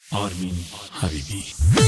آرمین حبیبی.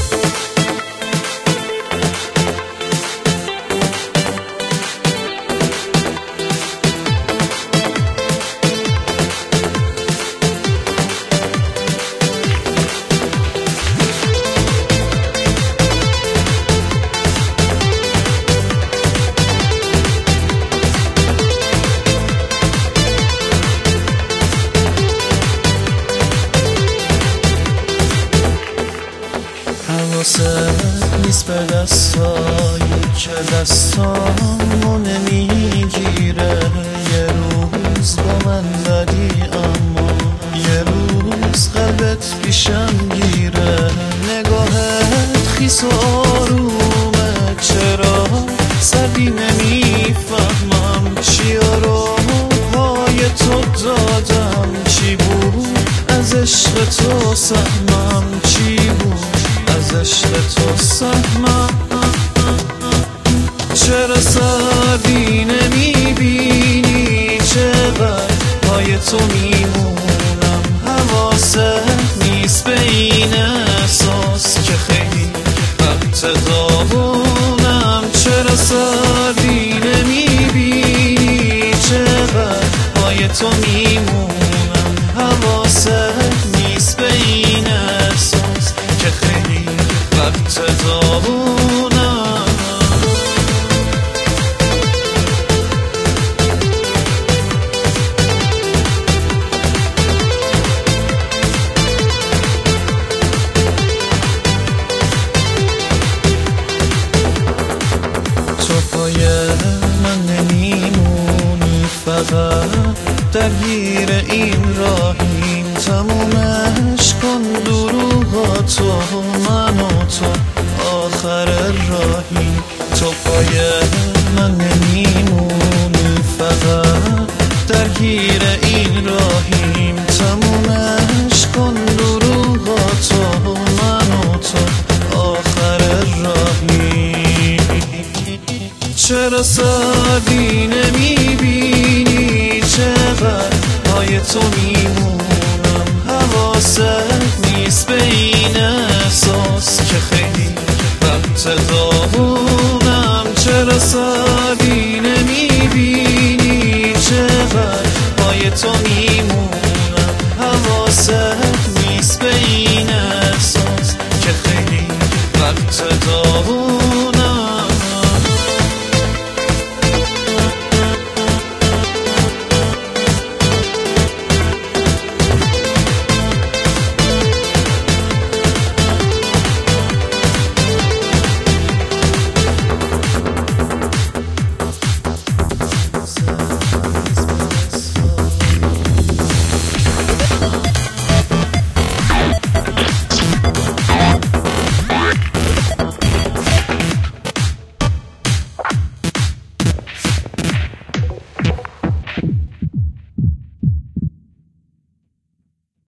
حواست نیست به دستایی که دستامو نمیگیره. یه روز با من بدی اما یه روز قلبت پیشم گیره. نگاهت خیس و آرومه، چرا سردی نمیفهمم. چیا رو پای تو دادم، چی بود از عشق تو سهمم، چی بود از عشق تو سهمم. چرا سردی نمیبینی، چقدر پای تو میمونم. حواست نیست به این احساس که خیلی وقت داغونم. چرا سردی نمیبینی، چقدر پای تو میمونم. حواست نیست به این احساس که خیلی وقت داغونم. تو پای من نمیمونی، فقط درگیر این راهیم. تمومش کن دروغاتو، من و تو آخر راهی. تو پای من نمیمونی، فقط درگیر این راهیم. تمومش کن دروغاتو، من و تو آخر راهی. چرا سردی نمیبینی، چقدر پای تو میمونم. حواست